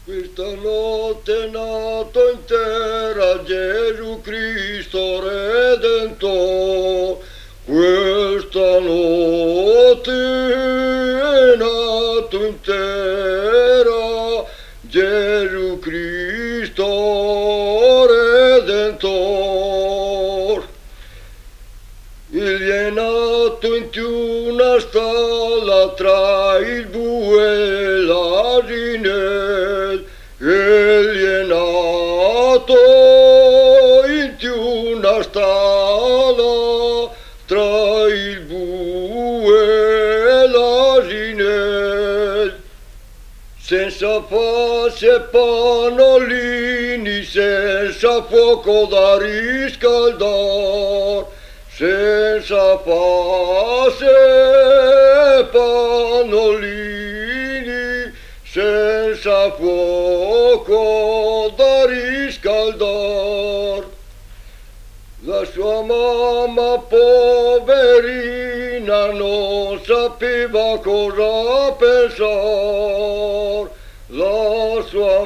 Questa notte è nato in terra Gesù Cristo Redentore. Questa notte è nato in terra Gesù Cristo Redentore. Egli è nato in una stalla tra il bue e l'asinello. Egli è nato in una stalla tra il bue e l'asinello. Senza fasce e pannolini, senza fuoco da riscaldare, senza fasce e pannolini, senza fuoco da riscaldare. La sua mamma poverina non sapeva cosa pensare. La sua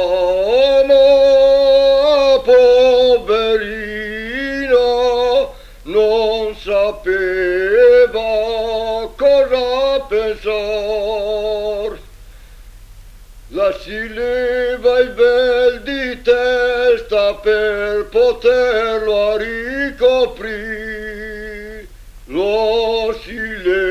mamma poverina non sapeva cosa pensare. La si leva il vel di testa per poterlo ricoprire. Lo si leva